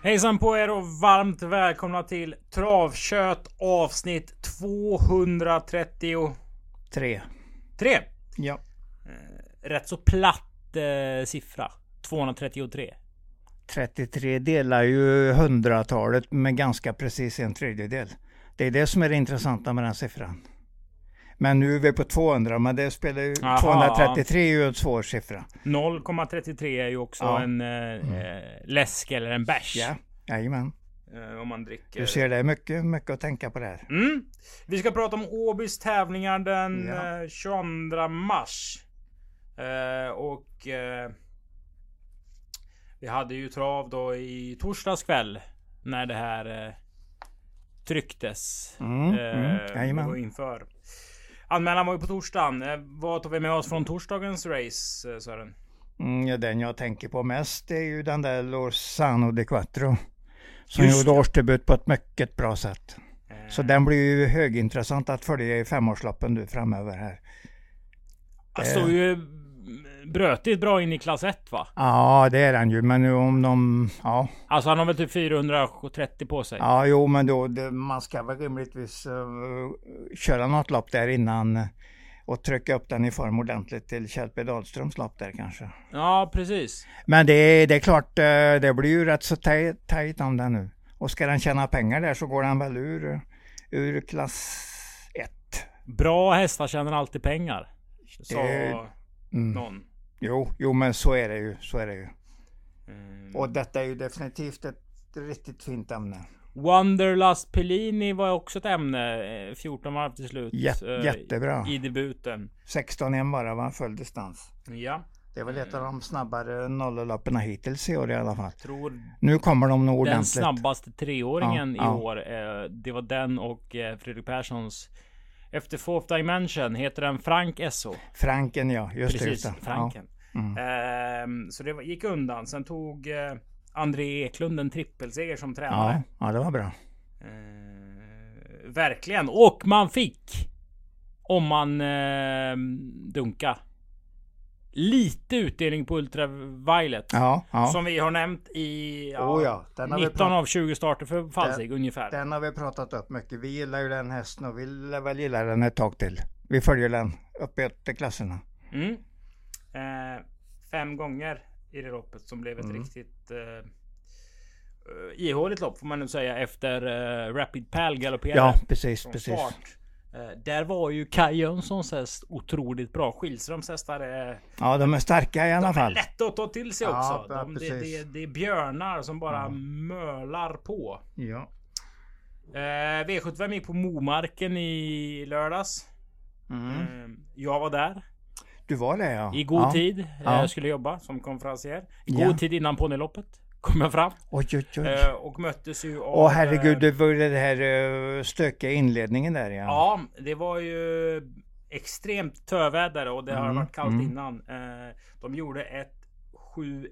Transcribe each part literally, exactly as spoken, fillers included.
Hejsan på er och varmt välkomna till Travkött avsnitt tvåhundratrettiotre. Tre. Tre? Ja. Eh, rätt så platt eh, siffra. tvåhundratrettiotre. trettiotre delar ju hundratalet med ganska precis en tredjedel. Det är det som är det intressanta med den siffran. Men nu är vi på tvåhundra, men det spelar ju, Aha. tvåhundratrettiotre är ju en svår siffra. noll komma trettiotre är ju också Ja. en eh, mm. läsk eller en bärs. Ja, jajamän. Eh, om man dricker. Du ser, det är mycket, mycket att tänka på det här. Mm. Vi ska prata om Åbys tävlingar den Ja. eh, tjugoandra mars. Eh, och eh, vi hade ju trav då i torsdags kväll när det här eh, trycktes. Mm, eh, mm, jajamän. och inför. Anmälan var ju på torsdagen. Eh, vad tar vi med oss från torsdagens race, eh, Sören? Mm, ja, den jag tänker på mest är ju den där Lozano de Quattro. Som Just gjorde det. årsdebut på ett mycket bra sätt. Eh, Så den blir ju högintressant att följa i femårsloppen nu framöver här. Han stod ju brötigt bra in i klass ett, va? Ja, det är den ju, men nu om de, ja. Alltså han har väl typ fyrahundratrettio på sig. Ja, jo, men då, det, man ska väl rimligtvis uh, köra något lopp där innan uh, och trycka upp den i form ordentligt till Kjell P. Dahlströms lopp där kanske. Ja, precis. Men det, det är klart, uh, det blir ju rätt så tajt, tajt om den nu. Och ska den tjäna pengar där så går den väl ur, ur klass ett. Bra hästar tjänar alltid pengar. Så Det- Mm. någon. Jo, jo, men så är det ju, så är det ju. Mm. Och detta är ju definitivt ett riktigt fint ämne. Wanderlust Pellini var också ett ämne. eh, fjorton varv till slut. Jät- eh, jättebra. I debuten. sexton en bara var full distans. Ja. Det är väl ett av de snabbare nollloppen hittills i år i alla fall. Tror Nu kommer de nog den ordentligt. snabbaste treåringen Ja, i ja. år. Eh, det var den och eh, Fredrik Perssons. Efter Fourth Dimension heter den Frank S O. Franken, ja. Just det. Precis, Just det. Franken. Ja. Mm. Ehm, så det var- gick undan. Sen tog eh, André Eklund en trippelseger som tränare. Ja, ja, det var bra. Eh, verkligen. Och man fick, om man eh, dunka, lite utdelning på Ultraviolet. Ja, ja. Som vi har nämnt i ja, Oh ja, den har vi nitton prat- av tjugo starter för Falsig ungefär. Den har vi pratat upp mycket. Vi gillar ju den hästen och vi lär väl gilla den ett tag till. Vi följer den upp i klasserna. Mm. Eh, fem gånger i det loppet som blev ett Mm. riktigt eh, ihåligt lopp får man nu säga efter eh, Rapid Pal galopperade. Ja, precis, från precis. start. Eh, där var ju Kaj Jönssons häst otroligt bra. Skilströms hästar är, Ja, de är starka i alla de är fall. lätta att ta till sig Ja, också. ja, De, det, precis. det, det är björnar som bara Ja. mölar på. Ja. Eh, V sjuttiofem gick på Momarken i lördags. Mm. Eh, jag var där Du var det, ja. i god ja. tid. Ja. Jag skulle jobba som konferencier. I god Ja. tid innan ponnyloppet kom jag fram. Oj, oj, oj. Eh, och möttes ju av... Åh herregud, eh, det var ju det här uh, stökiga inledningen där, ja. Ja, det var ju extremt töväder och det har Mm, varit kallt mm. innan. Eh, de gjorde ett sju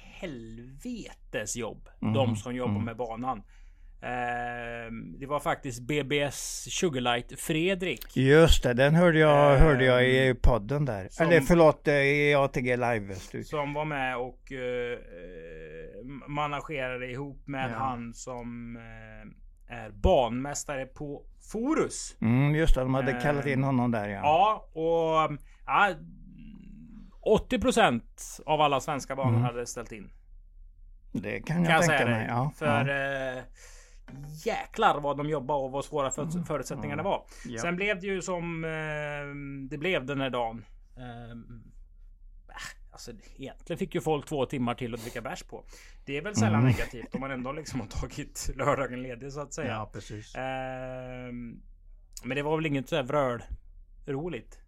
helvetes jobb. Mm, De som jobbar mm. med banan. Eh, det var faktiskt B B S Sugarlight Fredrik. Just det, den hörde jag, Eh, hörde jag i podden där. som- Eller förlåt, eh, i A T G Live. Som var med och eh, managerade ihop med Ja. han som eh, är banmästare på Forus. Mm, just det, de hade Eh, kallat in honom där, ja. Ja, och ja, åttio procent av alla svenska banor Mm. hade ställt in. Det kan Kan jag, jag tänka säga mig. dig. Ja, För ja. eh, jäklar vad de jobbar och vad svåra för, Mm. förutsättningarna Mm. var. Ja. Sen blev det ju som eh, det blev den här dagen. Eh, Alltså egentligen fick ju folk två timmar till att dricka bärs på. Det är väl sällan Mm. negativt om man ändå liksom har tagit lördagen ledig så att säga. Ja, precis. Eh, men det var väl inget så här vröl roligt.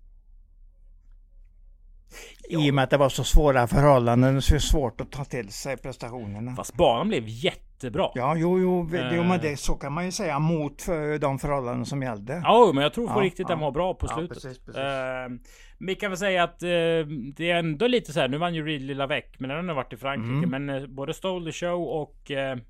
I och med att det var så svåra förhållanden så är det svårt att ta till sig prestationerna. Fast banan blev jättebra. Ja, jo, jo, vi- Eh. jo men det, så kan man ju säga mot för de förhållanden som gällde. Ja, men jag tror på Ja, riktigt ja. den var bra på Ja, slutet. precis, precis. Eh, vi kan väl säga att eh, det är ändå lite så här. Nu vann ju Reed Lilla Väck, men den har nu varit i Frankrike. Mm. Men eh, både Stole the Show och eh,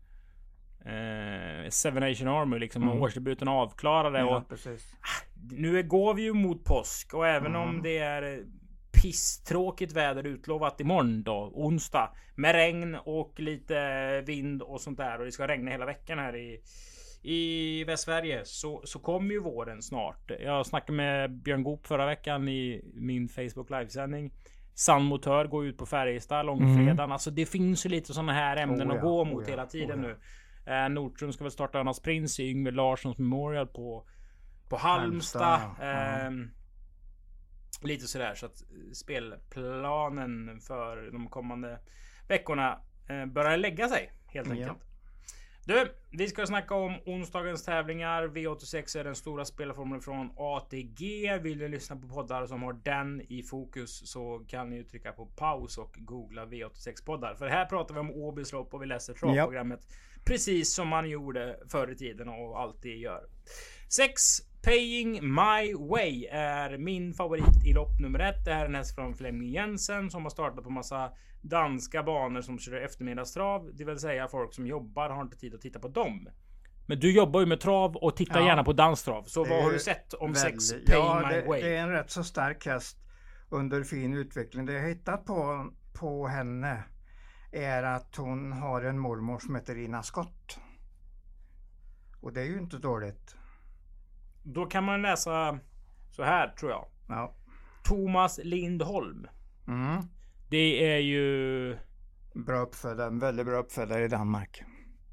eh, Seven Nation Army liksom Mm. årsdebuten avklarade. Ja, Och precis. nu går vi ju mot påsk och även Mm. om det är pisstråkigt väder utlovat imorgon då, onsdag. Med regn och lite vind och sånt där. Och det ska regna hela veckan här i, i Västsverige. Så, så kommer ju våren snart. Jag snackade med Björn Goop förra veckan i min Facebook livesändning. Sandmotör går ut på Färjestad långfredagen. Mm. Alltså det finns ju lite sådana här ämnen oh ja, att gå mot oh ja, hela tiden oh ja. nu. Eh, Nordström ska väl starta Önas Prins i Yngve Larssons Memorial på, på Halmstad. Halmstad ja. eh, Lite sådär, så att spelplanen för de kommande veckorna eh, börjar lägga sig helt enkelt. Ja. Du, vi ska snacka om onsdagens tävlingar. V åttiosex är den stora spelarformeln från A T G. Vill du lyssna på poddar som har den i fokus så kan ni ju trycka på paus och googla V åttiosex poddar. För här pratar vi om Åbys lopp och vi läser travprogrammet ja. precis som man gjorde förr i tiden och alltid gör. sex Paying My Way är min favorit i lopp nummer ett. Det här är en häst från Flemming Jensen som har startat på massa danska banor som kör eftermiddagstrav. Det vill säga folk som jobbar har inte tid att titta på dem. Men du jobbar ju med trav och tittar ja. gärna på danstrav. Så vad har du sett om sex Paying ja, My det, Way? Det är en rätt så stark häst under fin utveckling. Det jag hittat på, på henne är att hon har en mormor som heter Ina Skott. Och det är ju inte dåligt. Då kan man läsa så här tror jag. Ja. Thomas Lindholm. Mm. Det är ju... Bra uppfödare, en väldigt bra uppfödare i Danmark.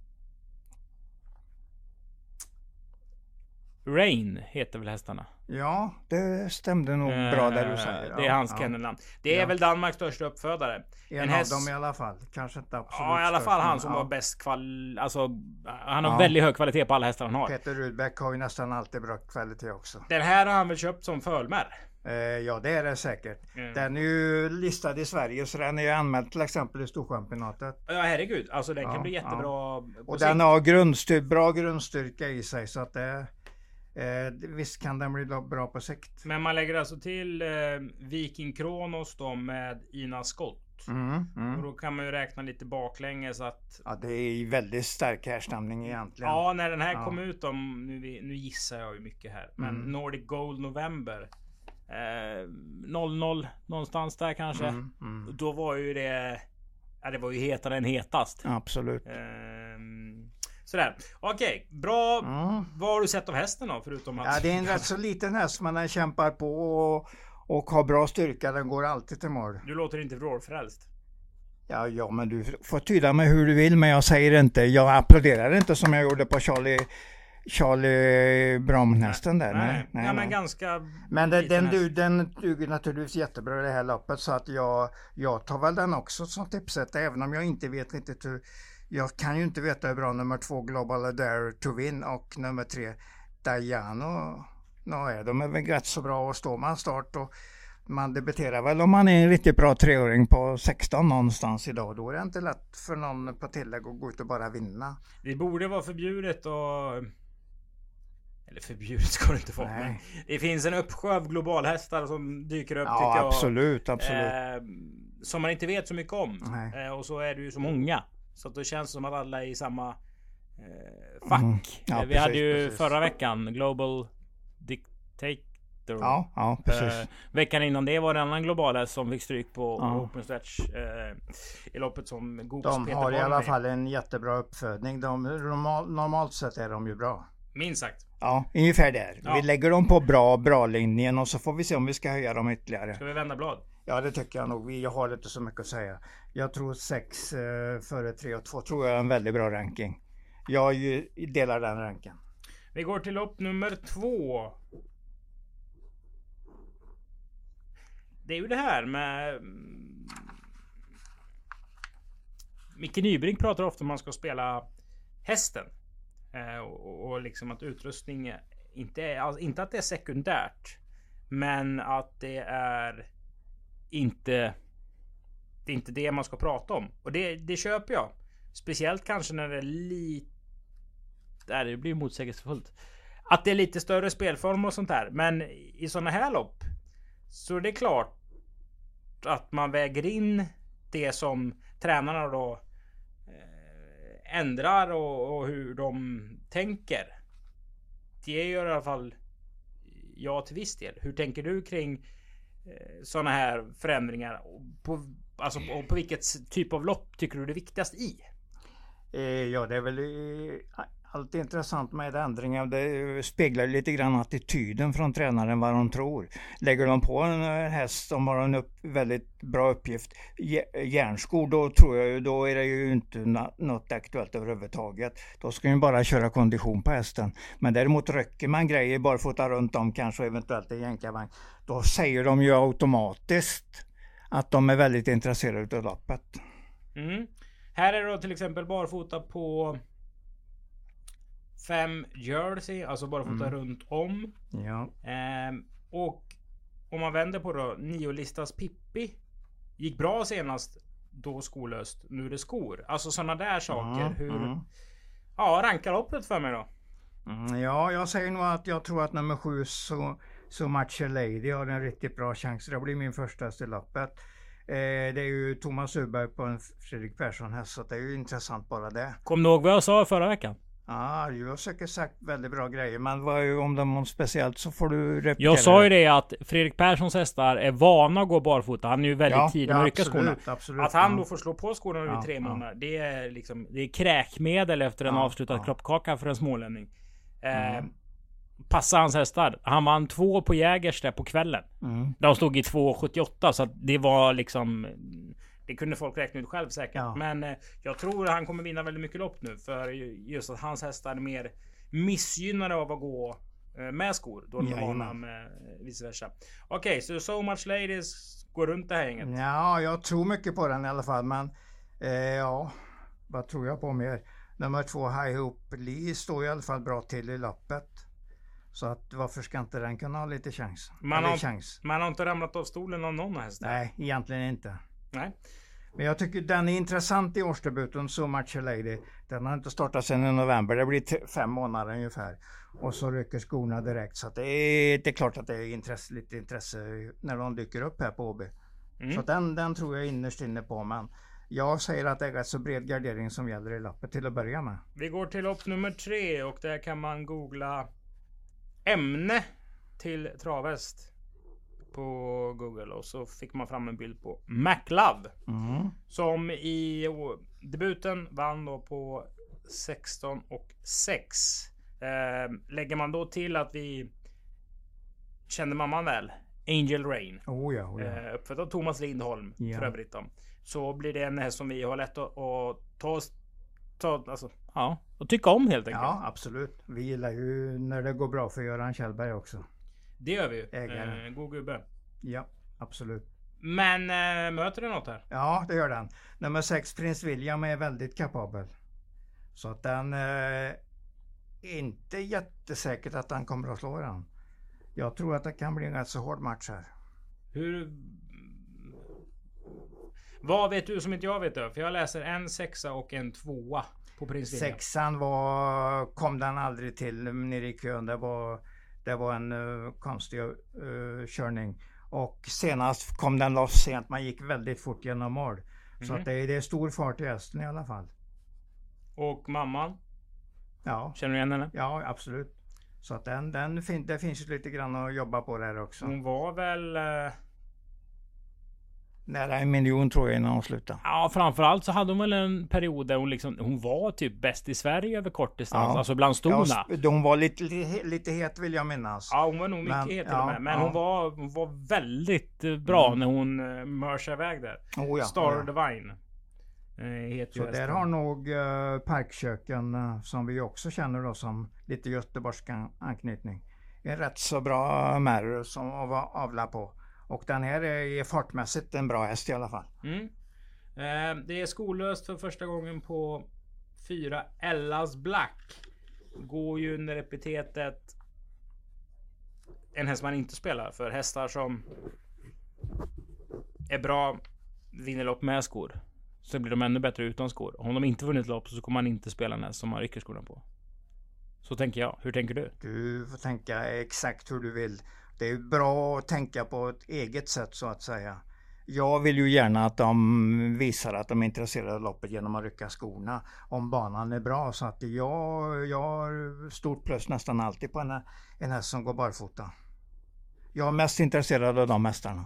Rain heter väl hästarna? Ja, det stämde nog uh, bra där du säger. Det är ja, hans ja. kennelnamn. Det är ja. väl Danmarks största uppfödare. En, en av häst... dem i alla fall. Kanske inte absolut. Ja, i alla fall han som ja. har bäst kval... Alltså, han har ja. väldigt hög kvalitet på alla hästar han har. Peter Rudbeck har ju nästan alltid bra kvalitet också. Den här har han väl köpt som fölmär? Eh, ja, det är det säkert. Mm. Den är ju listad i Sverige så den är ju anmäld till exempel i Storchampionatet. Ja, herregud. Alltså den ja, kan bli jättebra. Ja. Och den sikt. har grundstyr- bra grundstyrka i sig så att det... Eh, visst kan den bli bra på sikt. Men man lägger alltså till eh, Viking Kronos då med Ina Skott. Mm, mm. Och då kan man ju räkna lite baklänges att... Ja, det är väldigt stark härstamning egentligen. Ja, när den här ja. kom ut om... Nu, nu gissar jag ju mycket här. Men mm. Nordic Gold November. Eh, noll noll någonstans där kanske. Mm, mm. Då var ju det... Ja, det var ju hetare än hetast. Absolut. Eh, Sådär. Okej, bra. Mm. Vad har du sett av hästen då? Förutom att... Ja, det är en rätt så liten häst men den kämpar på och, och har bra styrka. Den går alltid till mål. Du låter inte vrålfrälst. Ja, ja, men du får tyda mig hur du vill, men jag säger inte. Jag applåderar inte som jag gjorde på Charlie, Charlie Brown-hästen där. Nej, nej, nej, ja, nej. men ganska... Men det, den, du, den duger naturligtvis jättebra i det här loppet så att jag, jag tar väl den också som tipset, även om jag inte vet riktigt hur... Jag kan ju inte veta hur bra nummer två Global Dare to Win och nummer tre Diano no, är. De är väl rätt så bra och står man start och man debuterar väl om man är en riktigt bra treåring på sexton någonstans idag. Då är det inte lätt för någon på tillägg att gå ut och bara vinna. Det borde vara förbjudet och... Eller förbjudet ska det inte vara. Men det finns en uppsjö av globalhästar som dyker upp. Ja, tycker absolut, jag, absolut. Eh, som man inte vet så mycket om. Eh, och så är det ju så många. Så att det känns som att alla är i samma eh, fack. Mm. Ja, vi precis, hade ju precis. förra veckan Global Dictator. Ja, ja precis. Eh, veckan innan det var det en annan globalhäst som fick stryk på ja. Open Stretch eh, i loppet som Goops De Peter har i alla med. fall en jättebra uppfödning. De, normal, normalt sett är de ju bra. Minst sagt. Ja, ungefär där. Ja. Vi lägger dem på bra, bra linjen och så får vi se om vi ska höja dem ytterligare. Ska vi vända blad? Ja, det tycker jag nog. Vi har inte så mycket att säga. Jag tror sex eh, före tre och två tror jag är en väldigt bra ranking. Jag ju, delar den ranken. Vi går till lopp nummer två. Det är ju det här med... Micke Nybrink pratar ofta om man ska spela hästen. Eh, och, och liksom att utrustning inte är... Alltså, inte att det är sekundärt. Men att det är... Inte det är inte det man ska prata om. Och det, det köper jag. Speciellt kanske när det är lite... Där det blir motsägelsefullt. Att det är lite större spelform och sånt där. Men i såna här lopp så är det klart att man väger in det som tränarna då eh, ändrar och, och hur de tänker. Det gör i alla fall jag till viss del. Hur tänker du kring sådana här förändringar. På, alltså, och på vilket typ av lopp tycker du det är viktigast i? Eh, ja, det är väl eh, allt intressant med ändringar. Det speglar lite grann attityden från tränaren, vad de tror. Lägger de på en häst som har en upp, väldigt bra uppgift, järnskor, då tror jag ju, då är det ju inte något aktuellt överhuvudtaget. Då ska ju bara köra kondition på hästen. Men däremot rycker man grejer barfota runt om, kanske eventuellt i jänkarvagn, då säger de ju automatiskt att de är väldigt intresserade av loppet. Mm. Här är det då till exempel barfota på fem jersey, alltså barfota mm. runt om. Ja. Ehm, och om man vänder på då, nio listas Pippi gick bra senast, då skolöst, nu är det skor. Alltså sådana där saker. Mm. Hur mm. Ja, rankar loppet för mig då? Mm, ja, jag säger nog att jag tror att nummer sju så, så Matcher Lady har en riktigt bra chans. Det blir min första i loppet. Eh, det är ju Thomas Uberg på en Fredrik Persson häst, så det är ju intressant bara det. Kom du ihåg vad jag sa förra veckan? Ja, ah, du har säkert sagt väldigt bra grejer, men vad är, om de speciellt så får du repetera. Jag sa ju det att Fredrik Perssons hästar är vana att gå barfota. Han är ju väldigt ja, tidig med ja, att rycka skorna. Absolut, att han ja. då får slå på skorna ja, i tre ja. månader. Det är liksom, det är kräkmedel efter en ja, avslutad ja. kroppkaka för en smålänning. Eh, mm. Passa hans hästar. Han vann två på Jägers där på kvällen. Mm. De stod i två sjuttioåtta, så att det var liksom... Det kunde folk räkna ut själv säkert. Ja. Men eh, jag tror att han kommer vinna väldigt mycket lopp nu. För just att hans hästar är mer missgynnade av att gå eh, med skor. Då de är vana med eh, vice versa. Okej, okay, så So Much Ladies går runt det här gänget. Ja, jag tror mycket på den i alla fall. Men eh, ja, vad tror jag på mer? Nummer två, High Hope Lee, står i alla fall bra till i loppet. Så att varför ska inte den kunna ha lite chans? Man, har, chans? man har inte ramlat av stolen av någon häst. Nej, egentligen inte. Nej. Men jag tycker den är intressant i årsdebuten, So Much Lady. Den har inte startat sedan i november. Det blir t- fem månader ungefär. Och så rycker skorna direkt. Så att det, är, det är klart att det är intresse, lite intresse när de dyker upp här på O B. Mm. Så den, den tror jag innerst inne på. Men jag säger att det är rätt så bred gardering som gäller i loppet till att börja med. Vi går till lopp nummer tre. Och där kan man googla ämne till travhäst på Google, och så fick man fram en bild på McLove mm. som i debuten vann då på sexton och sex. Eh, lägger man då till att vi kände mamman väl, Angel Rain, oh ja, oh ja. eh, uppfödd av Thomas Lindholm ja. för övrigt då. Så blir det en häst som vi har lätt att, att ta, ta alltså, ja, och tycka om helt enkelt. Ja, absolut. Vi gillar ju när det går bra för Göran Kjellberg också. Det gör vi ju. Eh, god gubbe. Ja, absolut. Men äh, möter det något här? Ja, det gör den. Nummer sex, Prins William, är väldigt kapabel. Så att den är äh, inte jättesäkert att han kommer att slå den. Jag tror att det kan bli en rätt så hård match här. Hur... Vad vet du som inte jag vet då? För jag läser en sexa och en tvåa på Prins William. Sexan var, kom den aldrig till nere i kön. Det var... Det var en uh, konstig uh, körning. Och senast kom den loss sent. Man gick väldigt fort genom mål. Mm-hmm. Så att det, det är stor fart i hästen i alla fall. Och mamman? Ja. Känner du igen henne? Ja, absolut. Så att den, den fin- det finns ju lite grann att jobba på där också. Hon var väl... Uh... Nära en miljon tror jag innan hon slutade. Ja, framförallt så hade hon väl en period där hon liksom, hon var typ bäst i Sverige över kort distans, ja. Alltså bland storna. Ja, hon var lite, lite, lite het vill jag minnas. Ja, hon var nog mycket men, het till ja, med. Men ja. hon, var, hon var väldigt bra mm. när hon uh, mörsade iväg där. Oh ja, Star ja. Divine. Uh, så där har nog uh, Parkköken, uh, som vi också känner då som lite göteborgsk anknytning, en rätt så bra märr som att avla på. Och den här är fartmässigt en bra häst i alla fall. Mm. Eh, det är skolöst för första gången på fyra. Ellas Black går ju under epitetet en häst man inte spelar. För hästar som är bra vinner lopp med skor, så blir de ännu bättre utan skor. Om de inte vunnit lopp så kommer man inte spela en häst som man rycker skorna på. Så tänker jag. Hur tänker du? Du får tänka exakt hur du vill. Det är bra att tänka på ett eget sätt så att säga. Jag vill ju gärna att de visar att de är intresserade av loppet genom att rycka skorna. Om banan är bra, så att jag, jag har stort plus nästan alltid på en, en häst som går barfota. Jag är mest intresserad av de mästarna.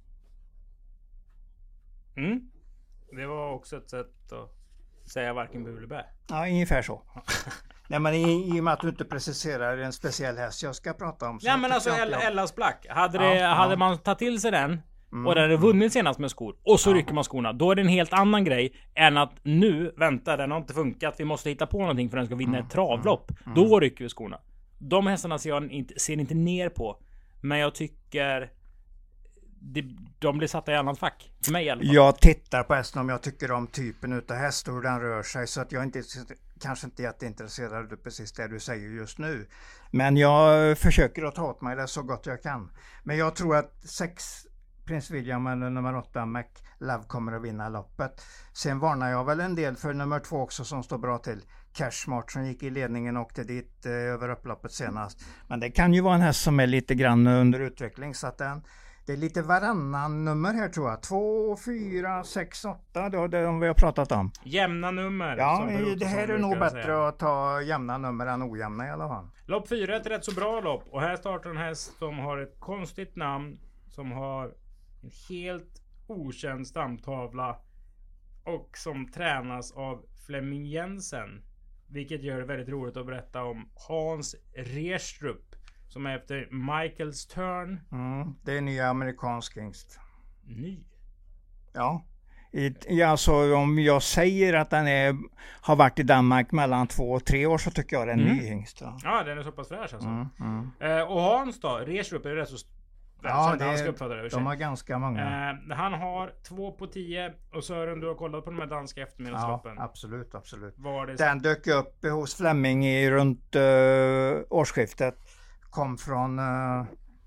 Mm. Det var också ett sätt att säga varken bu eller bä. Ja, ungefär så. Nej, men i, i och med att du inte preciserar en speciell häst jag ska prata om. Ja, men alltså jag... Ellas Black. Hade, det, ja, hade ja. man tagit till sig den Mm, och den hade vunnit senast med skor och så ja. rycker man skorna. Då är det en helt annan grej än att nu, vänta, den har inte funkat. Vi måste hitta på någonting för att den ska vinna Mm, ett travlopp. mm, Då rycker vi skorna. De hästarna ser jag inte, ser inte ner på. Men jag tycker det, de blir satta i annat fack. För mig i alla fall. Jag tittar på hästen om jag tycker om typen utav häst och hur den rör sig. Så att jag inte, kanske inte är jätteintresserad av precis det du säger just nu. Men jag försöker att ta åt mig det så gott jag kan. Men jag tror att sex Prince William eller nummer åtta McLove kommer att vinna loppet. Sen varnar jag väl en del för nummer två också som står bra till. Cashmart som gick i ledningen och åkte dit eh, över upploppet senast. Men det kan ju vara en häst som är lite grann under utveckling så att den, det är lite varannan nummer här tror jag. två, fyra, sex, åtta, det är de vi har pratat om. Jämna nummer. Ja, det här är nog bättre säga. Att ta jämna nummer än ojämna i alla fall. Lopp fyra är ett rätt så bra lopp. Och här startar en häst som har ett konstigt namn. Som har en helt okänd stamtavla. Och som tränas av Flemming Jensen. Vilket gör det väldigt roligt att berätta om Hans Restrup. Som är efter Michaels Turn. Mm, det är ny amerikansk hingst. Ny? Ja. I, alltså om jag säger att den är, har varit i Danmark mellan två och tre år så tycker jag det är en mm. ny hingst. Ja. ja, den är så pass fräsch alltså. Mm, mm. Eh, och Hans då? Restrup är det rätt så... Ja, det är, de har ganska många. Eh, han har två på tio. Och Sören, du har kollat på de här danska eftermiddagsloppen. Ja, absolut, absolut. Var det den dök upp hos Flemming i runt uh, årsskiftet. Kom från, uh,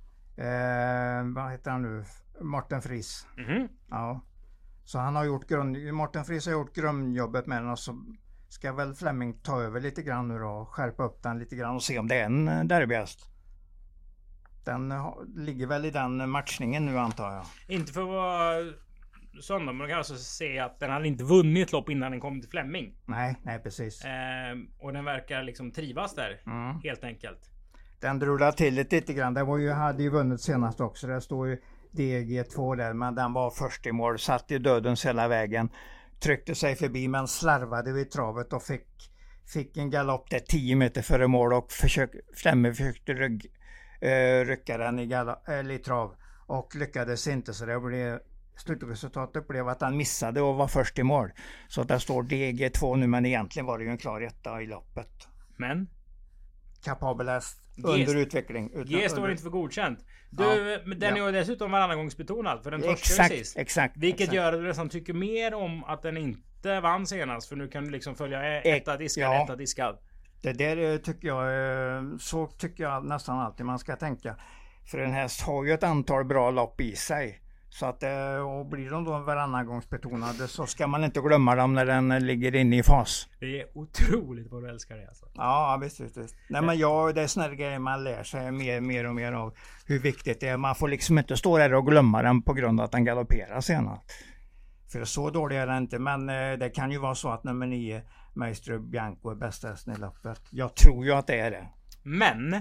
uh, vad heter han nu? Martin Friis. Mm-hmm. Ja. Så han har gjort grund, Martin Friis har gjort grundjobbet med den och så ska väl Flemming ta över lite grann nu då. Skärpa upp den lite grann och se om det är en derbyhäst. Den har, ligger väl i den matchningen nu antar jag. Inte för att vara sån då, men man kan alltså se att den hade inte vunnit lopp innan den kom till Flemming. Nej, nej precis. Eh, och den verkar liksom trivas där, mm. helt enkelt. Den drullar till lite, lite grann. Den var ju, hade ju vunnit senast också. Det står ju D G två där, men den var först i mål. Satt i dödens hela vägen. Tryckte sig förbi men slarvade vid travet och fick, fick en galopp där tio meter före mål och försök, Flemming försökte rygg, uh, rycka den i, galopp, eller i trav och lyckades inte, så det blev slutresultatet blev att han missade och var först i mål. Så att där står D G två nu, men egentligen var det ju en klar etta i loppet. Men? Kapabel häst under utveckling. Utan, G står under... inte för godkänt. Du, ja, men den ja. är ju dessutom varannangångsbetonad för den torskade exakt, sist. Exakt, Vilket exakt. gör att du nästan tycker mer om att den inte vann senast. För nu kan du liksom följa etta diskad, ja. etta diskad. Det där tycker jag, så tycker jag nästan alltid man ska tänka. För en häst har ju ett antal bra lopp i sig. Så att, och blir de då varannangångsbetonade så ska man inte glömma dem när den ligger inne i fas. Det är otroligt vad du älskar det alltså. Ja, visst, visst, visst. Nej, men jag, det är sådana grejer man lär sig mer, mer och mer av hur viktigt det är. Man får liksom inte stå där och glömma den på grund av att den galopperar senast. För så dålig är den inte, men det kan ju vara så att nummer nio, Maestro Bianco, är bästa hästen i loppet. Jag tror ju att det är det. Men?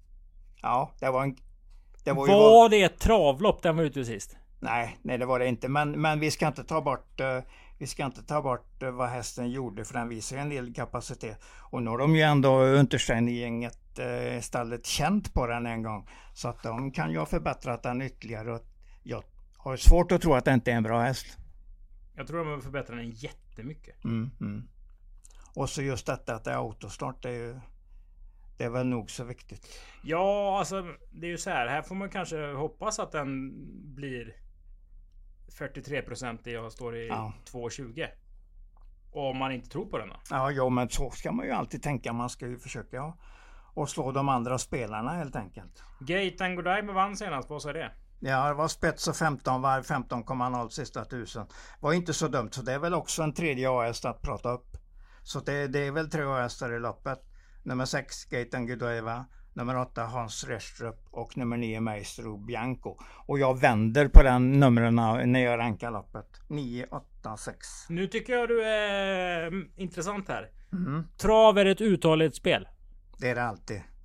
Ja, det var en... Det var, ju var var... det ett travlopp den var ute sist? Nej, nej det var det inte. Men, men vi ska inte ta bort uh, vi ska inte ta bort uh, vad hästen gjorde, för den visar en del kapacitet. Och nu har de ju ändå Unterstein-gänget uh, stallet känt på den en gång. Så att de kan ju ha förbättrat den ytterligare. Och jag har svårt att tro att det inte är en bra häst. Jag tror de har förbättrat den jättemycket. Mm, mm. Och så just detta att det är autostart, det är ju det är väl nog så viktigt. Ja, alltså det är ju så här. Här får man kanske hoppas att den blir fyrtiotre procent i och står i ja. två tjugo. Och om man inte tror på den då? Ja, ja, men så ska man ju alltid tänka. Man ska ju försöka och slå de andra spelarna helt enkelt. Gate and Godiva vann senast, vad sa det? Ja, det var spets och femton var femton komma noll sista tusen. Var inte så dumt, så det är väl också en tredje A-häst att prata upp. Så det, det är väl tre A-hästar i loppet. Nummer sex, Gate and Godiva. Nummer åtta, Hans Restrup. Och nummer nio, Maestro Bianco. Och jag vänder på den numren när jag rankar loppet. nio, åtta, sex. Nu tycker jag du är intressant här. Mm. Trav är ett uthålligt spel. Det är det alltid. Det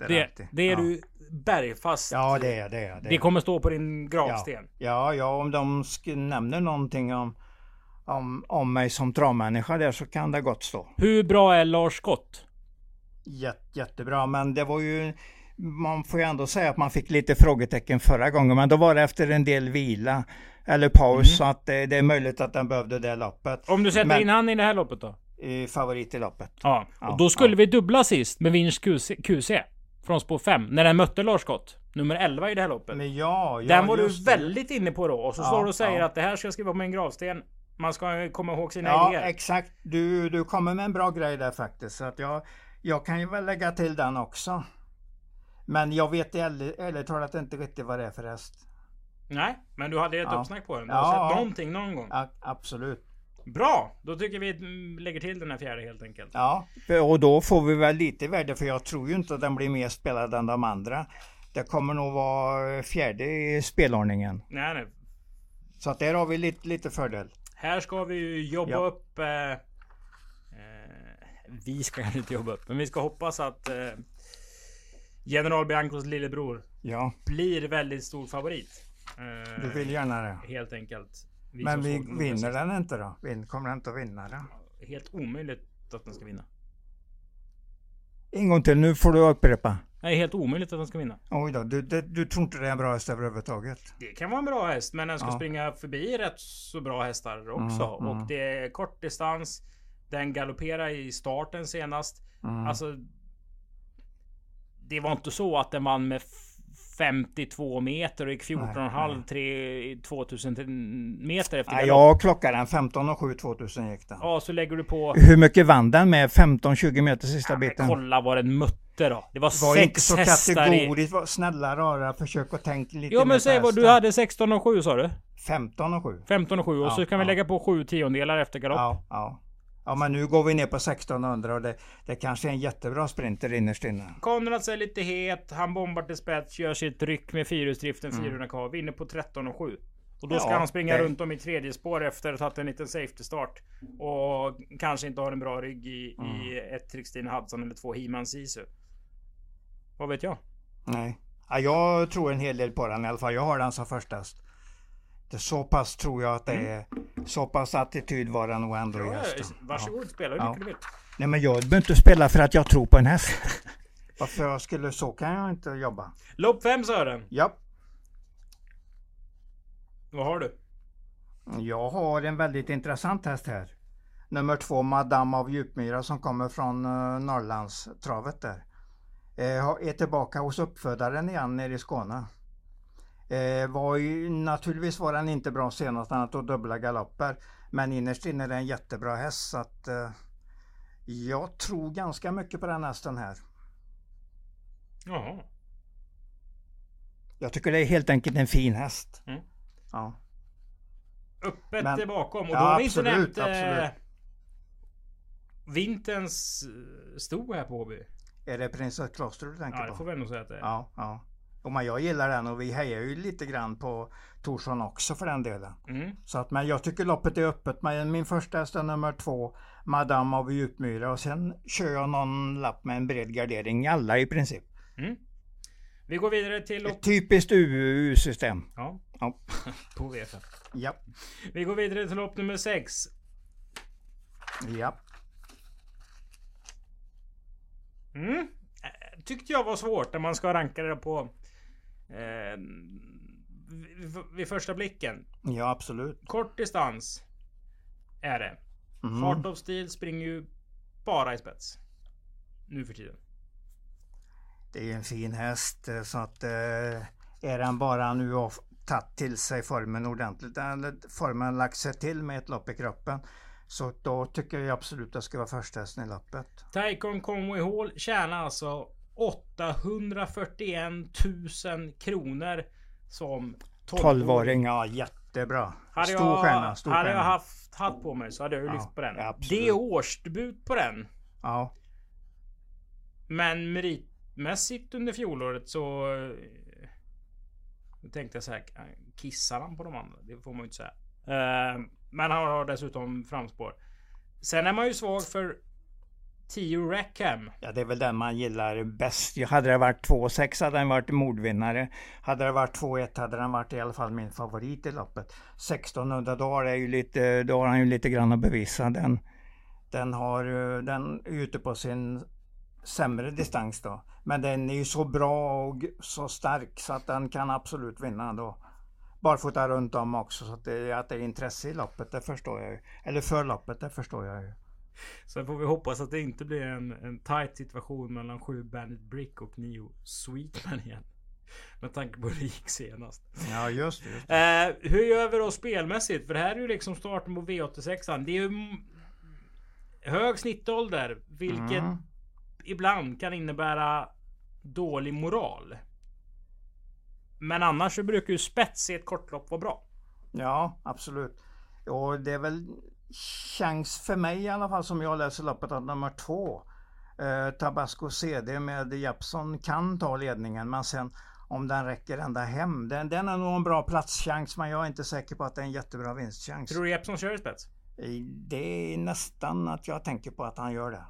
Det är Det, alltid. det är ja. du bergfast. Ja, det är det. Är, det, Det är. kommer stå på din gravsten. Ja, ja, om de sk- nämner någonting om, om, om mig som travmänniska där så kan det gott stå. Hur bra är Lars Scott? Jätte, jättebra, men det var ju, man får ju ändå säga att man fick lite frågetecken förra gången, men då var det efter en del vila eller paus, Mm. så att det, det är möjligt att den behövde det loppet. Om du sätter Men- in han i det här loppet då? Eh, Favorit i loppet. Ja. Ja, Och då skulle ja. vi dubbla sist med Vinch Q C, Q C från spår fem. När den mötte Lars Scott. Nummer elva i det här loppet. Men ja, ja, den var du just det. väldigt inne på då. Och så Ja, står du och säger ja. att det här ska jag skriva på min gravsten. Man ska komma ihåg sina Ja, idéer. exakt. Du, du kommer med en bra grej där faktiskt. Så att jag, jag kan ju väl lägga till den också. Men jag vet ärligt, ärligt talat inte riktigt vad det är för häst. Nej, men du hade ett Ja. uppsnack på den. Du Ja, har sett ja. någonting någon gång. Ja, absolut. Bra! Då tycker vi mm, lägger till den här fjärde helt enkelt. Ja, för- och då får vi väl lite värde, för jag tror ju inte att den blir mer spelad än de andra. Det kommer nog vara fjärde i spelordningen. Nej, nej. Så att där har vi lite, lite fördel. Här ska vi ju jobba Ja. upp... Eh, eh, vi ska inte jobba upp, men vi ska hoppas att eh, General Biancos lillebror Ja, blir väldigt stor favorit. Eh, du vill gärna det. Helt enkelt. Vi Men som vi såg den vinner precis. den inte då? Vin, kommer den inte att vinna den? Helt omöjligt att den ska vinna. En gång till, nu får du upprepa. Det är helt omöjligt att den ska vinna. Oj då, du, du, du tror inte det är en bra häst överhuvudtaget? Det kan vara en bra häst, men den ska Ja. springa förbi rätt så bra hästar också. Mm, mm. Och det är kort distans. Den galopperar i starten senast. Mm. Alltså. Det var inte så att den vann med f- femtiotvå meter och gick fjorton Nej, komma fem nej. tre tvåtusen meter efter Nej, galopp. jag klockade den femton och sju tvåtusen gick den. Ja, så lägger du på. Hur mycket vann den med femton tjugo meter sista Ja, men biten? kolla vad den mötte då. Det var, Var sex inte så hästar i... kategoriskt, var snälla rara, försök att tänka lite Jo mer men på säg vad du hästen. hade sexton och sju sa du? femton och sju. femton och sju och Ja, så kan vi ja. lägga på sju tiondelar efter galopp. Ja, ja. Ja, men nu går vi ner på sextonhundra och det, det kanske är en jättebra sprinter innerst inne. Konrads är lite het, han bombar till spets, gör sitt ryck med fyrhjulsdriften Mm. fyrahundra kvar, vinner på tretton och sju. Och då ska Ja, han springa det- runt om i tredje spår efter att ha tagit en liten safety start. Och kanske inte har en bra rygg i, Mm. i ett Trixtina Hudson eller två He-Man Sisu. Vad vet jag? Nej. Ja, jag tror en hel del på den i alla fall. Jag har den som första häst. Det är så pass tror jag att det är. Så pass attityd var den nog ändå i Ja, hästen. varsågod, spela hur Ja. mycket du vill. Nej, men jag behöver inte spela för att jag tror på en häst. Varför jag skulle, så kan jag inte jobba. Lopp fem Sören. Ja, Vad har du? jag har en väldigt intressant häst här. Nummer två, Madame av Djupmyra, som kommer från uh, Norrlandstravet där. Eh, är tillbaka hos uppfödaren igen nere i Skåne. Eh, var ju, naturligtvis var den inte bra senast, han tog dubbla galopper. Men innerst inne är det en jättebra häst, så att eh, jag tror ganska mycket på den hästen här. Jaha. Jag tycker det är helt enkelt en fin häst. Mm. Ja. Öppet Men- är bakom. Och Ja, då har vi inte absolut, nämnt eh, absolut. vinterns eh, sto här på Åby. Är det Prinsess Kloster du tänker Ja, det på? får vi ändå säga att det är. Ja, ja. Och men jag gillar den och vi hejar ju lite grann på Torsson också för den delen. Mm. Så att, men jag tycker loppet är öppet. Men min första häst är nummer två, Madame av Djupmyra, och sen kör jag någon lapp med en bred gardering i alla i princip. Mm. Vi går vidare till lopp... Ett typiskt U U-system. Ja, Ja. på V F. Ja. Vi går vidare till lopp nummer sex. Ja. Mm. Eh, Tyckte jag var svårt när man ska ranka det på... Eh, vid, vid första blicken. Ja, absolut. Kort distans. Är det. Mm. Heart of Steel springer ju bara i spets. Nu för tiden. Det är ju en fin häst, eh, så att eh, är den bara nu har tagit till sig formen ordentligt, eller formen lagt sig till med ett lopp i kroppen, så då tycker jag absolut att det ska vara första hästen i loppet. Taikon Conway Hall tjänar alltså åttahundrafyrtioen tusen kronor som tolvåring, ja, jättebra. Hade Stor jag, stjärna, stor hade jag stjärna. haft hatt på mig så hade jag ju Ja, lyft på den. ja, absolut. Det är årsdebut på den. Ja, Men meritmässigt under fjolåret så... eh, Då tänkte jag så här, kissar han på de andra? Det får man ju inte säga. Eh, Men han har dessutom framspår. Sen är man ju svag för tio Rackham. Ja, det är väl den man gillar bäst. Hade det varit två sex hade den varit mordvinnare. Hade det varit två ett hade den varit i alla fall min favorit i loppet. sextonhundra dagar är ju lite, då har han ju lite grann att bevisa. Den, den, har, den är ute på sin sämre distans då. Men den är ju så bra och så stark så att den kan absolut vinna då. Barfota runt om också, så att det, att det är intresse i loppet, det förstår jag ju. Eller för loppet, det förstår jag ju. Sen får vi hoppas att det inte blir en, en tight situation mellan sju Bandit Brick och nio Sweetman igen. Med tanke på hur det gick senast. Ja, just det. Just det. Eh, hur gör vi då spelmässigt? För det här är ju liksom starten på V åttiosex. Det är ju hög snittålder, vilket mm. ibland kan innebära dålig moral. Men annars så brukar ju spets i ett kortlopp vara bra. Ja, absolut. Och det är väl chans för mig i alla fall som jag läser loppet att nummer två. Eh, Tabasco C D med Japson kan ta ledningen. Men sen om den räcker ända hem. Den, den är nog en bra platschans, men jag är inte säker på att det är en jättebra vinstchans. Tror du Japson kör i spets? Det är nästan att jag tänker på att han gör det.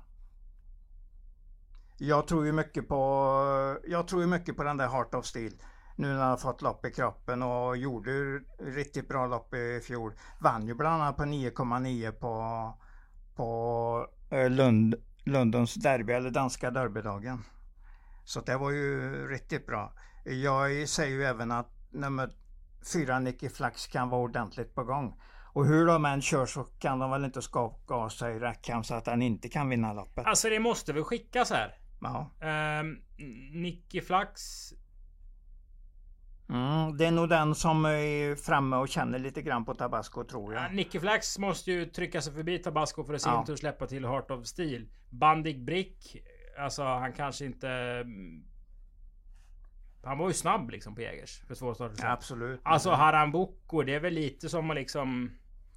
Jag tror ju mycket på, jag tror ju mycket på den där Heart of Steel. Nu när han har fått lopp i kroppen och gjorde riktigt bra lopp i fjol. Vann ju bland annat på nio komma nio på, på Lund, Londons derby, eller danska derbydagen. Så det var ju riktigt bra. Jag säger ju även att nummer fyra Nicky Flax kan vara ordentligt på gång. Och hur de än kör så kan de väl inte skaka av sig Rackham så att han inte kan vinna loppet. Alltså det måste väl skickas här. Ja. Um, Nicky Flax. Mm, det är nog den som är framme och känner lite grann på Tabasco, tror jag. Ja, Nicky Flax måste ju trycka sig förbi Tabasco för att sin ja. tur släppa till Heart of Steel. Bandig Brick. Alltså han kanske inte... Han var ju snabb liksom på Jägers. För två starter sedan. Ja, absolut. Alltså Haram Boko, det är väl lite som att liksom...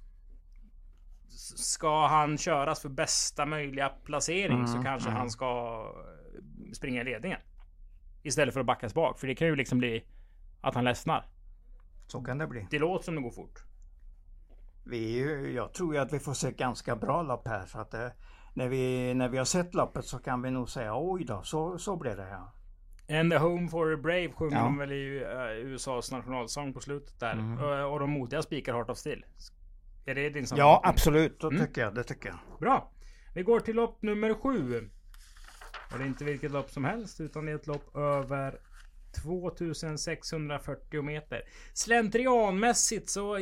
Ska han köras för bästa möjliga placering mm, så kanske mm. han ska springa i ledningen. Istället för att backas bak. För det kan ju liksom bli att han ledsnar. Så kan det bli. Det låter som det går fort. Vi, jag tror ju att vi får se ganska bra lopp här. Så att det, när, vi, när vi har sett loppet så kan vi nog säga oj då, så, så blir det ja. And the Home for a Brave sjunger ja. de väl i uh, U S A's nationalsång på slutet där. Mm. Uh, och de modiga spikar Heart of Steel. Är det din sammanhang? Ja, absolut. Det mm. tycker jag. Det tycker jag. Bra. Vi går till lopp nummer sju. Och det är inte vilket lopp som helst, utan det är ett lopp över tvåtusensexhundrafyrtio meter. Slentrianmässigt så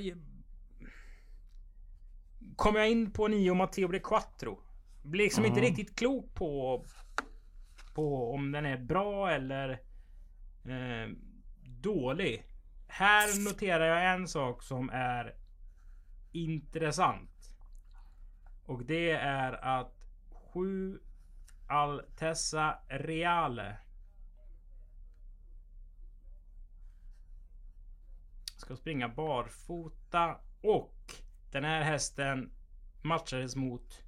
kommer jag in på nio Matteo De Quattro. Blir liksom mm. inte riktigt klok på på om den är bra eller eh, dålig. Här noterar jag en sak som är intressant. Och det är att sju Altessa Reale ska springa barfota, och den här hästen matchades mot,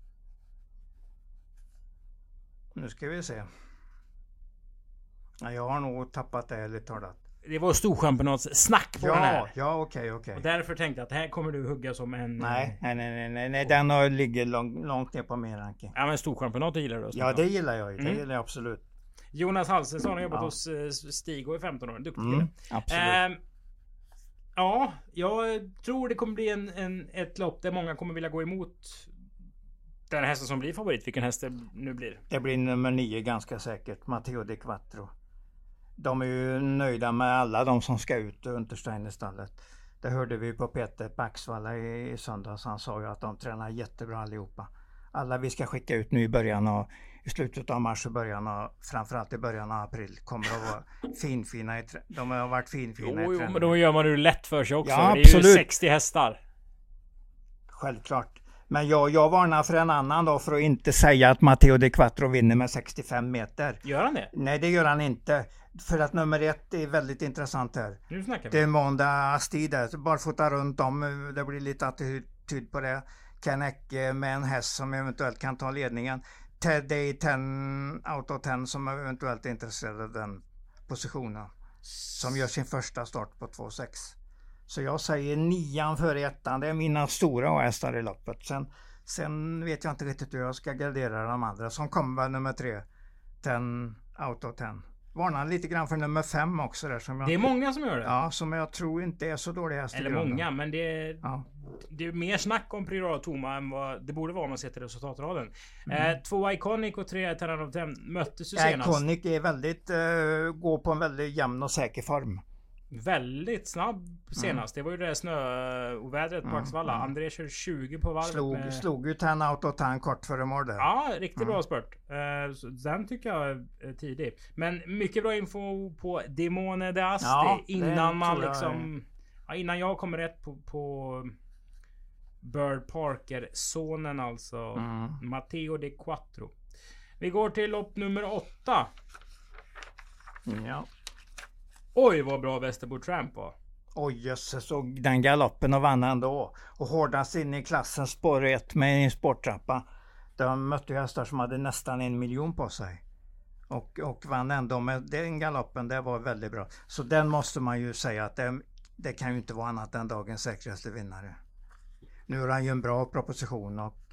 nu ska vi se. Ja, jag har nog tappat det lite talat. Det var storchampionats snack på ja, den här. Ja, okej, okay, okej. Okay. Och därför tänkte jag att här kommer du hugga som en... Nej, nej, nej, nej, nej. Den har, ligger lång, långt ner på min ranking. Ja, men storchampionatet gillar du? Ja, det gillar jag. Det mm. gillar jag absolut. Jonas Halsensson har jobbat ja. hos Stigo i femton år. Duktig mm, absolut. Eh, ja, jag tror det kommer bli en, en, ett lopp där många kommer vilja gå emot den hästen som blir favorit. Vilken häst det nu blir? Det blir nummer nio ganska säkert. Matteo De Quattro. De är ju nöjda med alla de som ska ut ur Untersteinerstallet. Det hörde vi på Peter Paxvalla i, i söndags. Han sa ju att de tränar jättebra allihopa. Alla vi ska skicka ut nu i början av, i slutet av mars och början av, framförallt i början av april, kommer att vara finfina i trä- De har varit finfina jo, i träningen. Jo, men då gör man det lätt för sig också. Ja, det är absolut. ju sextio hästar. Självklart. Men jag, jag varnar för en annan då, för att inte säga att Matteo De Quattro vinner med sextiofem meter. Gör han det? Nej, det gör han inte. För att nummer ett är väldigt intressant här. Nu snackar vi. Det är måndag Asti där. Barfota runt om. Det blir lite attityd på det. Ken Ecke med en häst som eventuellt kan ta ledningen. Ted är tio out of tio som eventuellt är intresserad av den positionen. Som gör sin första start på två sex. Så jag säger nian före ettan. Det är mina stora hästar i loppet. Sen, Sen vet jag inte riktigt hur jag ska gardera de andra som kommer väl nummer tre. ten out of ten. Varnar lite grann för nummer fem också där som jag, Det är många som gör det. ja, som jag tror inte är så dåliga hästar. Eller många, men det är, ja. det är mer snack om Priora Toma än vad det borde vara om man ser till resultatraden. Mm. Eh, två Iconic och tre ten out of ten möttes ju senast. Iconic är väldigt, uh, går på en väldigt jämn och säker form. Väldigt snabb senast. Mm. Det var ju det där snöovädret på Mm. Axvalla. Mm. André kör tjugo på varvet. Slog, med... slog ju ten out of ten kort före mål där. Ja, riktigt Mm. bra spurt. Uh, så den tycker jag är tidig. Men mycket bra info på Demone de Asti. Ja, innan man jag liksom... Ja, innan jag kommer rätt på, på Bird Parker. Sonen alltså. Mm. Matteo de Quattro. Vi går till lopp nummer åtta. Ja. Oj, vad bra Västerbo Tramp var. Oj jösses, såg den galoppen och vann ändå. Och hårdast in i klassen spår ett med en sporttrappa. De mötte ju hästar som hade nästan en miljon på sig. Och, och vann ändå med den galoppen, det var väldigt bra. Så den måste man ju säga att det, det kan ju inte vara annat än dagens säkraste vinnare. Nu är han ju en bra proposition och,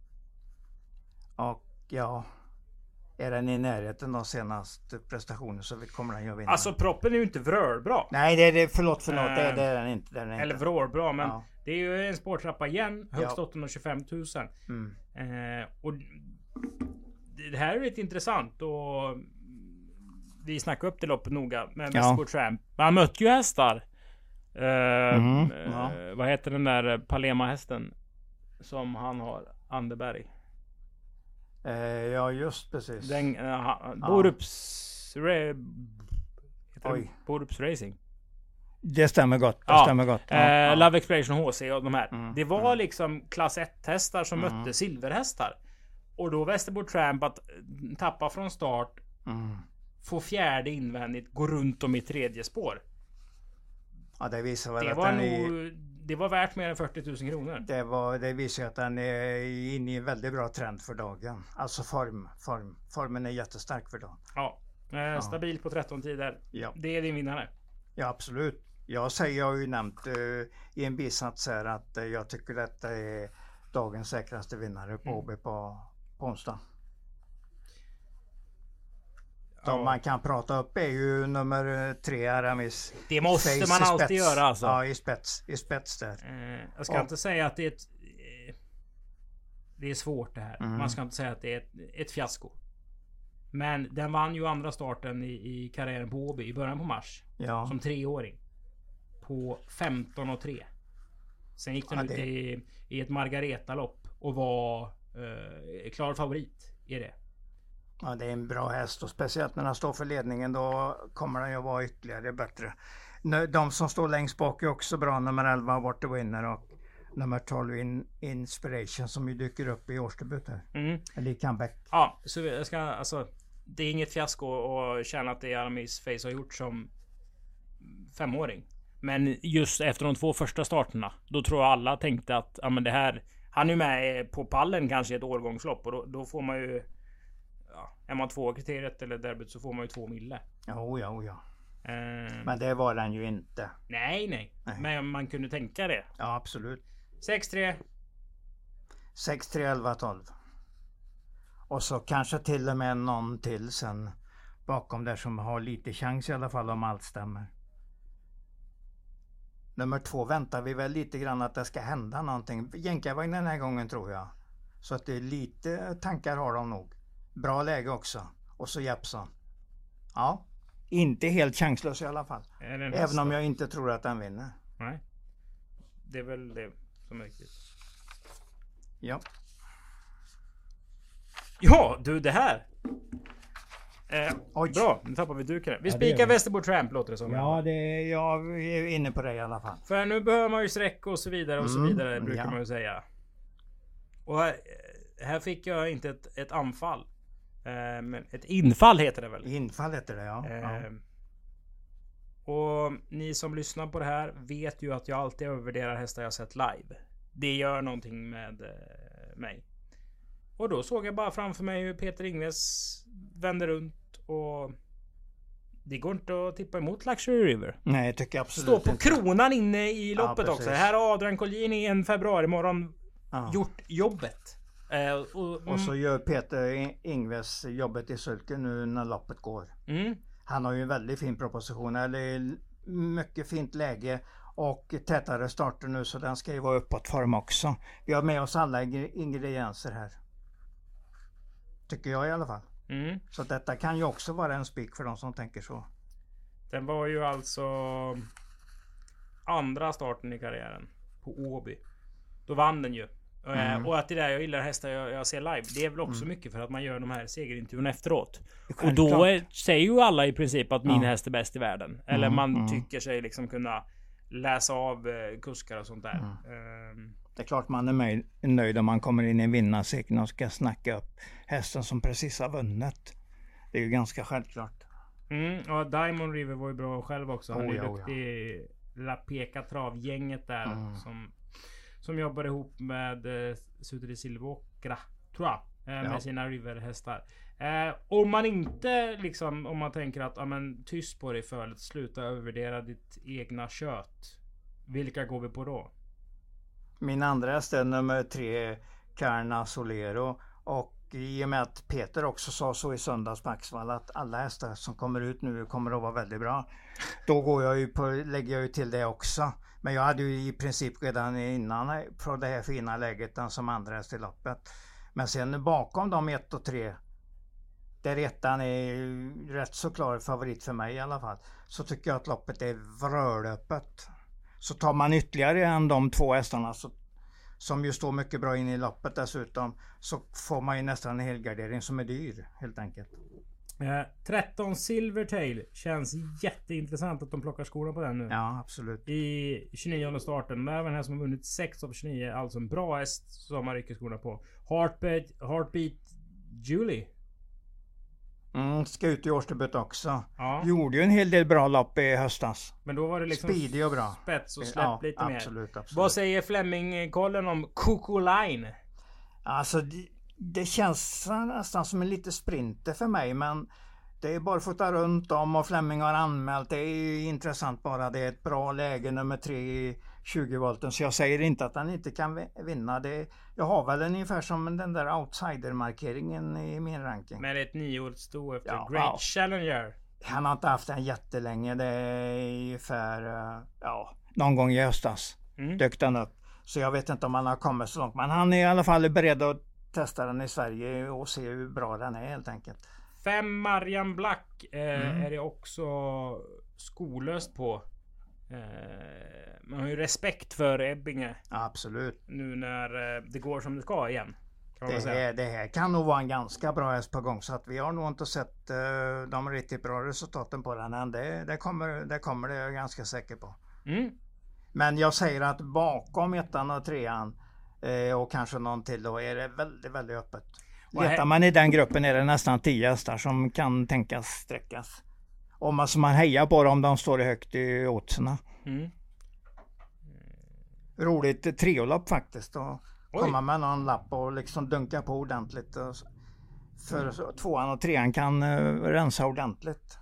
och ja... Är den i närheten av senaste prestationen så kommer den ju att vinna. Alltså proppen är ju inte vrölbra. Nej, det är det, förlåt, förlåt. Uh, det, det är den inte. Det är den eller inte. vrålbra, men ja. Det är ju en spårtrappa igen. Högst ja. åttahundratjugofem tusen. Mm. Eh, och det här är lite intressant. Och vi snackade upp det loppet noga med Västerbo Tramp. Han mötte ju hästar. Eh, Mm, eh, ja. Vad heter den där Palema-hästen som han har? Anderberg. Eh, ja, just precis. Den, uh, Borups... Re, Borups Racing. Det stämmer gott. Det ja. stämmer gott. Ja, eh, ja. Love Exploration H C och de här. Mm, det var mm. liksom klass ett hästar som Mm. mötte silverhästar. Och då Västerbo Tramp att tappa från start. Mm. Få fjärde invändigt. Gå runt om i tredje spår. Ja, det visar väl Det att var den nog... är, Det var värt mer än fyrtio tusen kronor. det, var, det visar att den är inne i en väldigt bra trend för dagen. Alltså form. form. Formen är jättestark för dagen. Ja. Eh, Ja. Stabil på tretton tider. Ja. Det är din vinnare. Ja, absolut. Jag säger, jag har ju nämnt uh, i en bisats här att uh, jag tycker detta är dagens säkraste vinnare på Mm. O B på, på onsdag. De Ja. man kan prata upp är ju nummer tre, Aramis. Det måste Face man i alltid spets. göra alltså. Ja, i spets, i spets där. Eh, jag ska Ja. inte säga att det är ett... Eh, det är svårt det här. Mm. Man ska inte säga att det är ett, ett fiasko. Men den vann ju andra starten i, i karriären på Åby i början på mars. Ja. Som treåring. På femton och tre. Sen gick den Ja, ut det- i, i ett Margareta-lopp och var eh, klar favorit i det. Ja, det är en bra häst och speciellt när den står för ledningen då kommer den ju vara ytterligare bättre. Nu, de som står längst bak är också bra. Nummer elva What the Winner och nummer tolv in, Inspiration som ju dyker upp i årsdebut här. Mm. Eller i comeback. Ja, så jag ska alltså... Det är inget fiasko att känna att det Aramis Face har gjort som femåring. Men just efter de två första starterna, då tror jag alla tänkte att ja, men det här... Han är ju med på pallen kanske i ett årgångslopp och då, då får man ju... Ja, är man två kriteriet eller derbyt så får man ju två mille. Jo, ja, oh, ja. Eh, Men det var den ju inte. nej, nej, Nej. men man kunde tänka det. Ja, absolut. sex tre. sex, tre, elva, tolv. Och så kanske till och med någon till sen bakom där som har lite chans i alla fall om allt stämmer. Nummer två väntar vi väl lite grann att det ska hända någonting. Jänkarvagn den här gången tror jag. Så att det är lite tankar har de nog. Bra läge också. Och så Jeppson. Ja, inte helt chanslös i alla fall. Är det en Även häst om då? jag inte tror att den vinner. Nej. Det är väl det som är riktigt. Ja. Ja, du det här. Eh, Oj. bra, nu tappar vi duken. Vi Ja, det gör spikar vi. Västerbo Tramp låter det som. Ja, det är, jag är inne på det i alla fall. För nu behöver man ju sträck och så vidare och så Mm, vidare brukar ja. man ju säga. Och här, här fick jag inte ett, ett anfall. Eh, men ett infall heter det väl? Infall heter det, ja. ja. Eh, och ni som lyssnar på det här vet ju att jag alltid övervärderar hästar jag sett live. Det gör någonting med eh, mig. Och då såg jag bara framför mig hur Peter Ingves vände runt och det går inte att tippa emot Luxury River. Nej, jag tycker absolut Står på inte. kronan inne i Ja, loppet precis. också. Här har Adrian Collini en februari morgon Ja. gjort jobbet. Eh, och, och så gör Peter Ingves jobbet i sulken nu när loppet går. Mm. Han har ju en väldigt fin proposition, eller mycket fint läge och tätare starter nu, så den ska ju vara uppåt form också. Vi har med oss alla ingredienser här. Tycker jag i alla fall. Mm. Så detta kan ju också vara en spik för de som tänker så. Den var ju alltså andra starten i karriären på Åby. Då vann den ju. Mm. Och att det där jag gillar hästar jag, jag ser live, det är väl också mm. mycket för att man gör de här segerintervjuerna efteråt. Självklart. Och då är, säger ju alla i princip att min ja. häst är bäst i världen. Eller mm, man mm. tycker sig liksom kunna läsa av eh, kuskar och sånt där. Mm. Um. Det är klart man är med, nöjd om man kommer in i vinnarcirkeln och ska snacka upp hästen som precis har vunnit. Det är ju ganska självklart. Mm, och Diamond River var ju bra själv också. Han oh, är ja, duktig i La Peka travgänget där. Mm. Som, som jobbar ihop med eh, Sutri Silvokra, tror jag. Eh, med ja. sina River-hästar. Eh, om man inte liksom, om man tänker att ja, men, tyst på dig fölet, sluta övervärdera ditt egna kött. Vilka går vi på då? Min andra häst är nummer tre, Carna Solero. Och i och med att Peter också sa så i söndags på Axvalla att alla hästar som kommer ut nu kommer att vara väldigt bra. Då går jag ju på, lägger jag ju till det också. Men jag hade ju i princip redan innan på det här fina läget den som andra häst i loppet. Men sen bakom de ett och tre, där ettan är rätt så klar favorit för mig i alla fall, så tycker jag att loppet är vrölöppet. Så tar man ytterligare än de två hästarna så, som ju står mycket bra in i loppet dessutom, så får man ju nästan en helgardering som är dyr helt enkelt. Eh, tretton Silvertail känns jätteintressant att de plockar skorna på den nu. Ja, absolut. I tjugonionde starten. Det är en häst som har vunnit sex av tjugonio. Alltså en bra häst som man rycker skorna på. Heartbeat, Heartbeat Julie. Mm, ska ut i årsdebut också. Ja. Gjorde ju en hel del bra lopp i höstas. Men då var det liksom speedy och bra. Spets och släpp ja, lite absolut, mer. Absolut. Vad säger Fleming-kollen om Coco Line? Alltså det, det känns nästan som en lite sprinter för mig, men det är bara att fota runt om och Fleming har anmält. Det är intressant bara. Det är ett bra läge nummer tre i tjugo volten. Så jag säger inte att han inte kan vinna. Det, jag har väl en ungefär som den där outsider-markeringen i min ranking. Men ett nioårigt sto efter ja, Great ja. Challenger. Han har inte haft den jättelänge. Det är ungefär ja, någon gång i höstas mm. dök den upp. Så jag vet inte om han har kommit så långt. Men han är i alla fall beredd att testa den i Sverige och se hur bra den är helt enkelt. Fem Marian Black eh, mm. är det också skolöst på. Eh, man har ju respekt för Ebbinge. Absolut. Nu när eh, det går som det ska igen. Kan det, här, det här kan nog vara en ganska bra häst på gång. Så att vi har nog inte sett eh, de riktigt bra resultaten på den än. Det, det, kommer, det kommer det, jag är ganska säker på. Mm. Men jag säger att bakom ettan och trean eh, och kanske någon till då är det väldigt, väldigt öppet. Letar man i den gruppen är det nästan tio hästar som kan tänkas sträckas. Om alltså man hejar på dem, de står högt i oddsen. Mm. Roligt triolopp faktiskt. Och komma med någon lapp och liksom dunka på ordentligt. För mm. tvåan och trean kan uh, rensa ordentligt.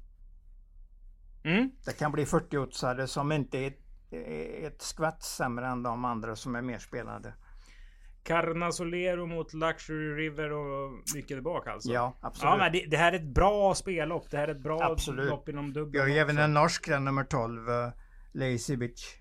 Mm. Det kan bli fyrtio oddsare som inte är ett skvatt sämre än de andra som är mer spelade. Carna Solero mot Luxury River och mycket tillbaka alltså. Ja, absolut. Ja, men det, det här är ett bra spellopp. Det här är ett bra absolut. lopp inom dubbel. Jag har ju även en norsk, den nummer tolv, uh, Lazy Bitch.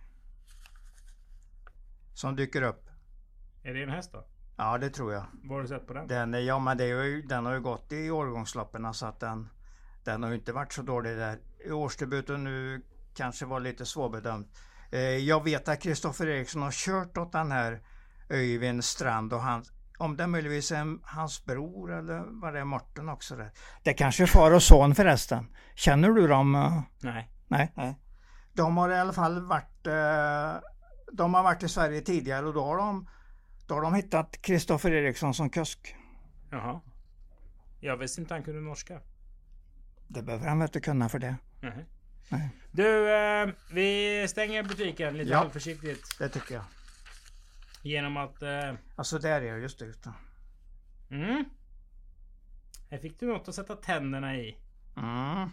Som dyker upp. Är det en häst då? Ja, det tror jag. Vad har du sett på den? Den, ja, men det är ju, den har ju gått i årgångsloppen så att den, den har ju inte varit så dålig där. I årsdebuten nu kanske var lite svårbedömt. Eh, jag vet att Kristoffer Eriksson har kört åt den här Öyvind Strand och han, om det möjligtvis är hans bror eller vad det är, Morten också där. Det kanske är far och son förresten. Känner du dem? Nej. Nej. Nej. De har i alla fall varit eh, de har varit i Sverige tidigare och då har de då har de hittat Kristoffer Eriksson som kusk. Jaha. Jag visste inte han kunde norska. Det behöver han inte kunna för det. Nej. Nej. Du, eh, vi stänger butiken lite ja, försiktigt. Det tycker jag. Genom att... Eh... Alltså där är jag just ute. Mm. Här fick du något att sätta tänderna i. Mm.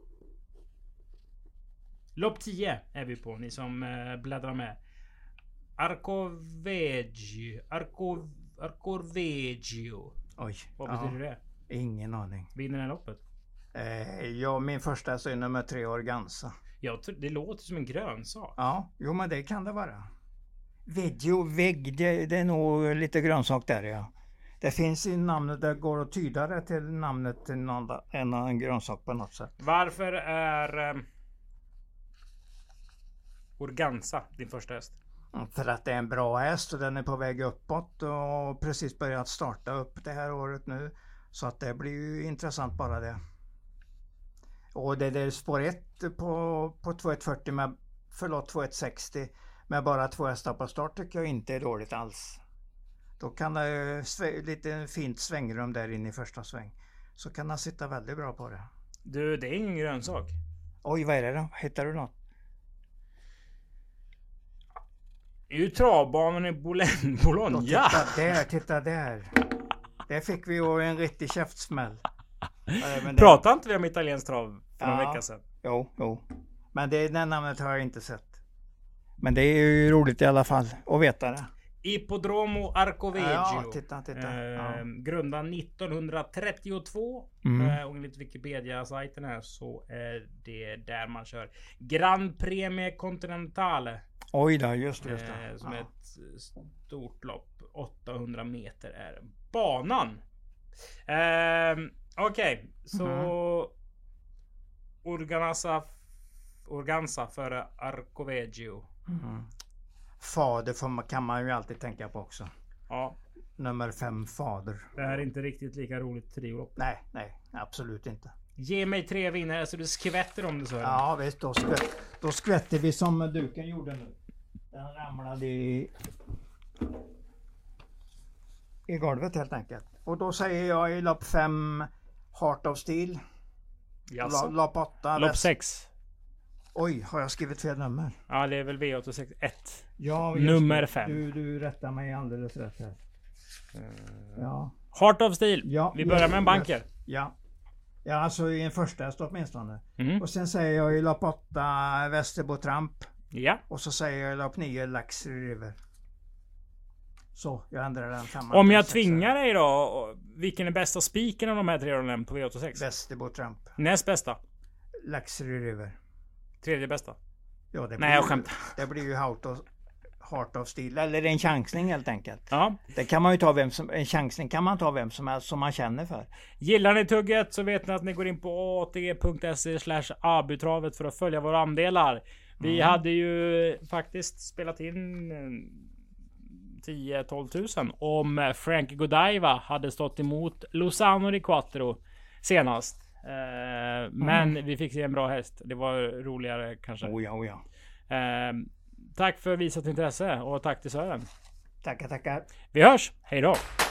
Lopp tio är vi på, ni som eh, bläddrar med. Arcoveggio. Arco, Arcoveggio. Oj. Vad ja, betyder det? Ingen aning. Vinner den här loppet? Eh, ja, min första så är nummer tre Organza. Ja, det låter som en grönsak. Ja, jo men det kan det vara. Veggio, vägg, det, det är nog lite grönsak där ja. Det finns i namnet, det går att tyda det till namnet till någon, en annan grönsak på något sätt. Varför är eh, Organza din första häst? För att det är en bra häst och den är på väg uppåt och precis börjat starta upp det här året nu. Så att det blir ju intressant bara det. Och det är spår ett på, på två ett fyrtio med, förlåt två ett sextio med bara två hästar på start tycker jag inte är dåligt alls. Då kan det lite fint svängrum där inne i första sväng. Så kan han sitta väldigt bra på det. Du, det är ingen grönsak. Oj, vad är det då? Hittar du något? Det är ju travbanan i Boulogne. Boulogne. Ja! Titta där, titta där. Där fick vi ju en riktig käftsmäll. Det... Pratade inte vi om italiensk trav för några ja, vecka sedan? Jo, jo. Men det, den namnet har jag inte sett. Men det är ju roligt i alla fall att veta det. Ippodromo Arcoveggio. Ja, titta, titta. Eh, ja. Grundad nittonhundratrettiotvå. Mm. Eh, och enligt Wikipedia-sajten här så är det där man kör Grand Premie Continentale. Oj då, just det. Just det. Eh, som ja. är ett stort lopp. åttahundra meter är banan. Eh, Okej, okay. så mm. Organza, Organza före Arcoveggio. Mm. Fader får, kan man ju alltid tänka på också. Ja. Nummer fem, Fader. Det här är inte riktigt lika roligt triolopp. Nej, nej, absolut inte. Ge mig tre vinnare så du skvätter om det så. Ja visst, då, skvätt, då skvätter vi som duken gjorde nu. Den ramlade i, i golvet helt enkelt. Och då säger jag i lopp fem Heart of Steel. Lopp åtta. Lopp sex. Oj, har jag skrivit fel nummer? Ja, det är väl V åttiosex. Ja, nummer fem. Du, du rättar mig alldeles rätt här. Uh, ja. Heart of Steel. Ja, vi börjar med en banker. Ja. Ja, alltså i en första häst åtminstone. Mm. Och sen säger jag i lopp åtta Västerbo Tramp. Ja. Och så säger jag i lopp nio Luxury River. Så, jag ändrar den femman. Om jag tvingar dig då, vilken är bästa spiken av de här tre du nämnt på V åttiosex? Västerbo Tramp. Näst bästa? Luxury River. Tredje bästa? Ja, det Nej, jag skämtar. Det blir ju Heart of, Heart of Steel. Eller en chansning helt enkelt. Ja. Det kan man ju ta vem som, en chansning kan man ta vem som helst som man känner för. Gillar ni tugget så vet ni att ni går in på atg punkt se slash abutravet för att följa våra andelar. Vi mm. hade ju faktiskt spelat in tio till tolv tusen om Frankie Godiva hade stått emot Lozano di Quattro senast. Uh, men mm. vi fick se en bra häst. Det var roligare kanske. Oh ja, oh ja. Uh, tack för visat intresse och tack till Sören. Tackar, tackar. Vi hörs. Hej då.